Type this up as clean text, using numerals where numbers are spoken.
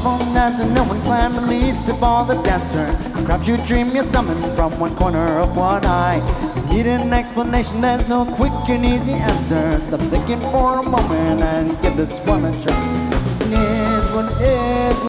trouble dancing, no one's plan, at least of all the dancer. Perhaps you dream you're summoned from one corner of one eye. You need an explanation, there's no quick and easy answer. Stop thinking for a moment and give this one a try. Is what is